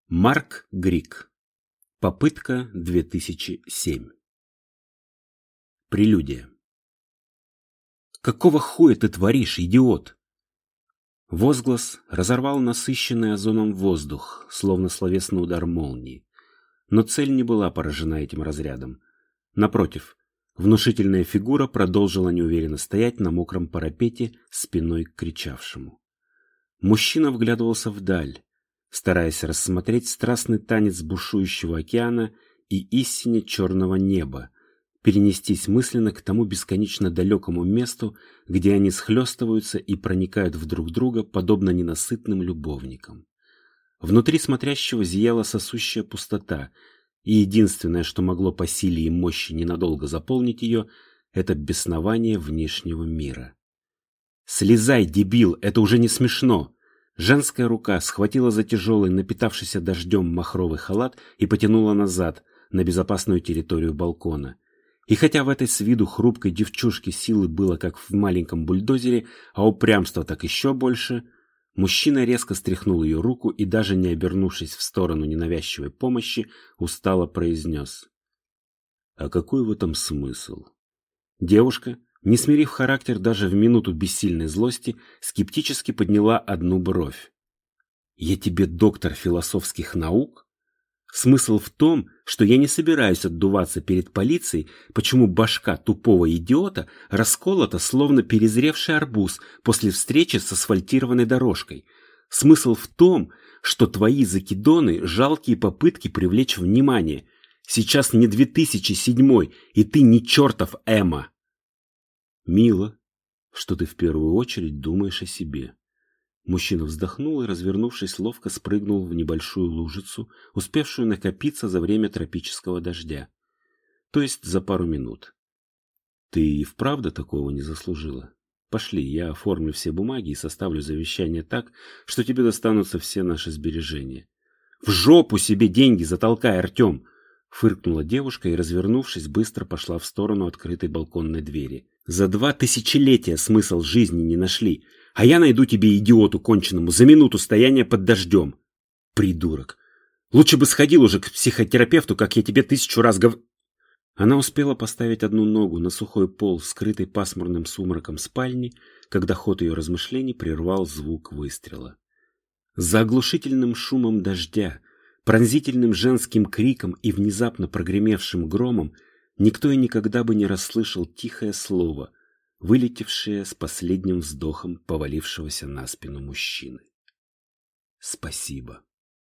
Марк Грик. Попытка 2007. Прелюдия. «Какого хуя ты творишь, идиот?» Возглас разорвал насыщенный озоном воздух, словно словесный удар молнии. Но цель не была поражена этим разрядом. Напротив, внушительная фигура продолжила неуверенно стоять на мокром парапете спиной к кричавшему. Мужчина вглядывался вдаль, стараясь рассмотреть страстный танец бушующего океана и истине черного неба, перенестись мысленно к тому бесконечно далекому месту, где они схлестываются и проникают в друг друга, подобно ненасытным любовникам. Внутри смотрящего зияла сосущая пустота, и единственное, что могло по силе и мощи ненадолго заполнить ее, это беснование внешнего мира. «Слезай, дебил, это уже не смешно!» Женская рука схватила за тяжелый, напитавшийся дождем махровый халат и потянула назад, на безопасную территорию балкона. И хотя в этой с виду хрупкой девчушке силы было как в маленьком бульдозере, а упрямства так еще больше, мужчина резко стряхнул ее руку и, даже не обернувшись в сторону ненавязчивой помощи, устало произнес: «А какой в этом смысл?» Девушка, не смирив характер даже в минуту бессильной злости, скептически подняла одну бровь. «Я тебе доктор философских наук? Смысл в том, что я не собираюсь отдуваться перед полицией, почему башка тупого идиота расколота, словно перезревший арбуз после встречи с асфальтированной дорожкой. Смысл в том, что твои закидоны – жалкие попытки привлечь внимание. Сейчас не 2007, и ты не чертов Эмма». «Мило, что ты в первую очередь думаешь о себе». Мужчина вздохнул и, развернувшись, ловко спрыгнул в небольшую лужицу, успевшую накопиться за время тропического дождя. То есть за пару минут. «Ты и вправду такого не заслужила? Пошли, я оформлю все бумаги и составлю завещание так, что тебе достанутся все наши сбережения». «В жопу себе деньги затолкай, Артем!» — фыркнула девушка и, развернувшись, быстро пошла в сторону открытой балконной двери. «За 2 тысячелетия смысл жизни не нашли, а я найду тебе, идиоту конченному, за минуту стояния под дождем. Придурок! Лучше бы сходил уже к психотерапевту, как я тебе 1000 раз Она успела поставить одну ногу на сухой пол, скрытый пасмурным сумраком спальни, когда ход ее размышлений прервал звук выстрела. За оглушительным шумом дождя, пронзительным женским криком и внезапно прогремевшим громом никто и никогда бы не расслышал тихое слово, вылетевшее с последним вздохом повалившегося на спину мужчины. «Спасибо».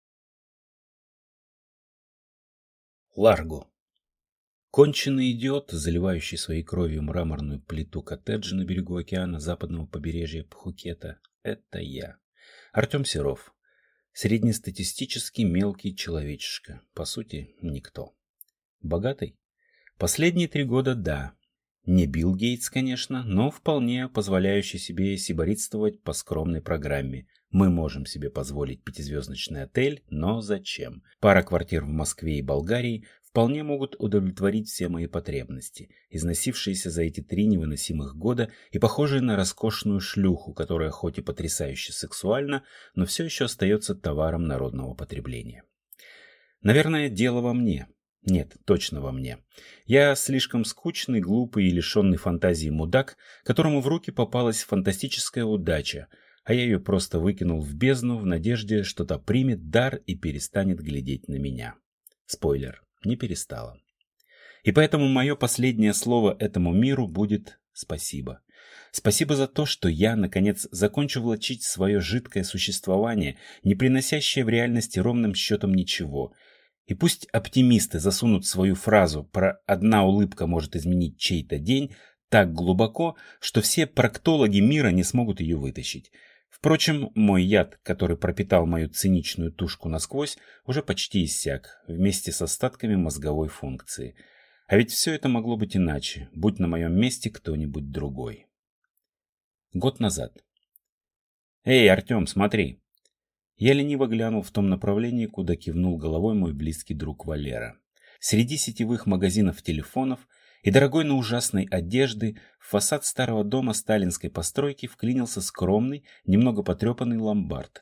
Ларго. Конченый идиот, заливающий своей кровью мраморную плиту коттеджа на берегу океана западного побережья Пхукета, это я. Артем Серов. Среднестатистический мелкий человечишка. По сути, никто. Богатый? Последние 3 года да. Не Билл Гейтс, конечно, но вполне позволяющий себе сиборитствовать по скромной программе. Мы можем себе позволить 5-звездочный отель, но зачем? Пара квартир в Москве и Болгарии вполне могут удовлетворить все мои потребности, износившиеся за эти 3 невыносимых года и похожие на роскошную шлюху, которая хоть и потрясающе сексуальна, но все еще остается товаром народного потребления. Наверное, дело во мне. Нет, точно во мне. Я слишком скучный, глупый и лишенный фантазии мудак, которому в руки попалась фантастическая удача, а я ее просто выкинул в бездну в надежде, что та примет дар и перестанет глядеть на меня. Спойлер, не перестала. И поэтому мое последнее слово этому миру будет спасибо. Спасибо за то, что я, наконец, закончу влачить свое жидкое существование, не приносящее в реальности ровным счетом ничего. И пусть оптимисты засунут свою фразу про «одна улыбка может изменить чей-то день» так глубоко, что все проктологи мира не смогут ее вытащить. Впрочем, мой яд, который пропитал мою циничную тушку насквозь, уже почти иссяк, вместе с остатками мозговой функции. А ведь все это могло быть иначе, будь на моем месте кто-нибудь другой. Год назад. «Эй, Артем, смотри!» Я лениво глянул в том направлении, куда кивнул головой мой близкий друг Валера. Среди сетевых магазинов телефонов и дорогой, но ужасной одежды в фасад старого дома сталинской постройки вклинился скромный, немного потрепанный ломбард.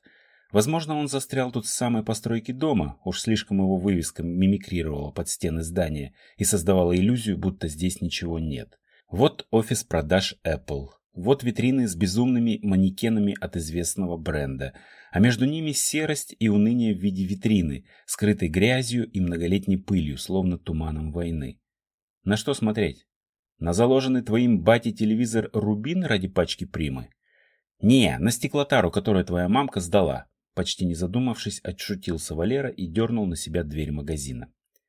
Возможно, он застрял тут с самой постройки дома, уж слишком его вывеска мимикрировала под стены здания и создавала иллюзию, будто здесь ничего нет. Вот офис продаж Apple. Вот витрины с безумными манекенами от известного бренда, а между ними серость и уныние в виде витрины, скрытой грязью и многолетней пылью, словно туманом войны. На что смотреть? На заложенный твоим батей телевизор Рубин ради пачки примы? Не, на стеклотару, которую твоя мамка сдала. Почти не задумавшись, отшутился Валера и дернул на себя дверь магазина.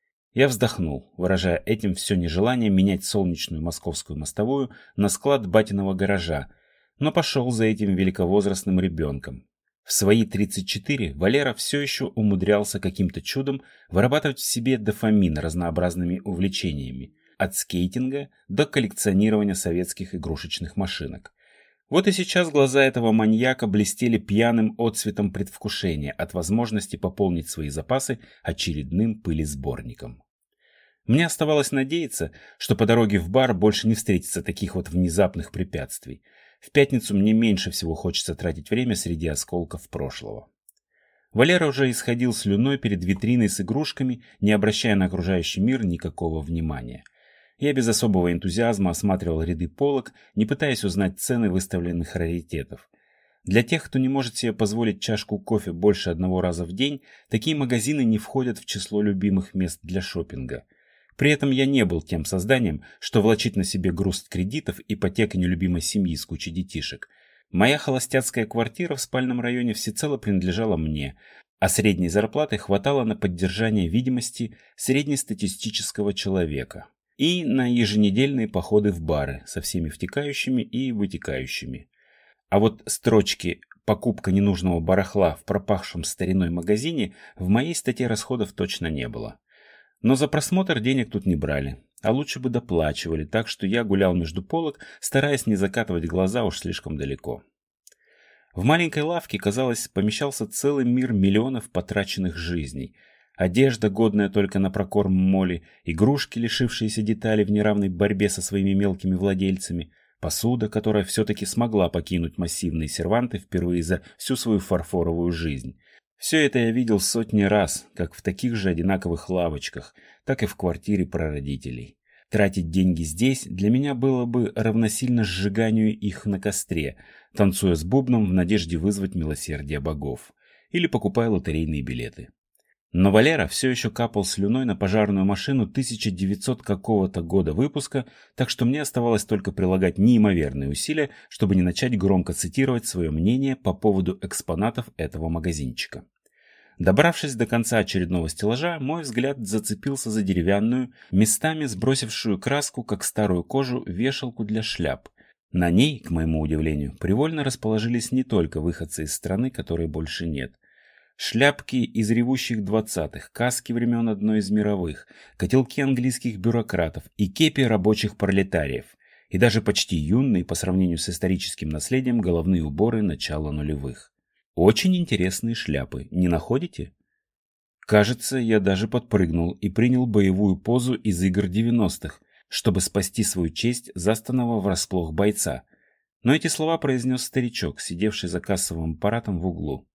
Я вздохнул, выражая этим все нежелание менять солнечную московскую мостовую на склад батиного гаража, но пошел за этим великовозрастным ребенком. В свои 34 Валера все еще умудрялся каким-то чудом вырабатывать в себе дофамин разнообразными увлечениями, от скейтинга до коллекционирования советских игрушечных машинок. Вот и сейчас глаза этого маньяка блестели пьяным отцветом предвкушения от возможности пополнить свои запасы очередным пылесборником. Мне оставалось надеяться, что по дороге в бар больше не встретится таких вот внезапных препятствий. В пятницу мне меньше всего хочется тратить время среди осколков прошлого. Валера уже исходил слюной перед витриной с игрушками, не обращая на окружающий мир никакого внимания. Я без особого энтузиазма осматривал ряды полок, не пытаясь узнать цены выставленных раритетов. Для тех, кто не может себе позволить чашку кофе больше одного раза в день, такие магазины не входят в число любимых мест для шопинга. При этом я не был тем созданием, что влачит на себе груз кредитов, ипотек и нелюбимой семьи с кучей детишек. Моя холостяцкая квартира в спальном районе всецело принадлежала мне, а средней зарплаты хватало на поддержание видимости среднестатистического человека и на еженедельные походы в бары со всеми втекающими и вытекающими. А вот строчки «покупка ненужного барахла в пропахшем стариной магазине» в моей статье расходов точно не было. Но за просмотр денег тут не брали, а лучше бы доплачивали, так что я гулял между полок, стараясь не закатывать глаза уж слишком далеко. В маленькой лавке, казалось, помещался целый мир миллионов потраченных жизней. Одежда, годная только на прокорм моли, игрушки, лишившиеся деталей в неравной борьбе со своими мелкими владельцами, посуда, которая все-таки смогла покинуть массивные серванты впервые за всю свою фарфоровую жизнь. Все это я видел сотни раз, как в таких же одинаковых лавочках, так и в квартире прародителей. Тратить деньги здесь для меня было бы равносильно сжиганию их на костре, танцуя с бубном в надежде вызвать милосердие богов, или покупая лотерейные билеты. Но Валера все еще капал слюной на пожарную машину 1900 какого-то года выпуска, так что мне оставалось только прилагать неимоверные усилия, чтобы не начать громко цитировать свое мнение по поводу экспонатов этого магазинчика. Добравшись до конца очередного стеллажа, мой взгляд зацепился за деревянную, местами сбросившую краску, как старую кожу, вешалку для шляп. На ней, к моему удивлению, привольно расположились не только выходцы из страны, которой больше нет. Шляпки из ревущих 20-х, каски времен одной из мировых, котелки английских бюрократов и кепи рабочих пролетариев, и даже почти юные по сравнению с историческим наследием головные уборы начала нулевых. Очень интересные шляпы, не находите? Кажется, я даже подпрыгнул и принял боевую позу из игр 90-х, чтобы спасти свою честь застанного врасплох бойца. Но эти слова произнес старичок, сидевший за кассовым аппаратом в углу.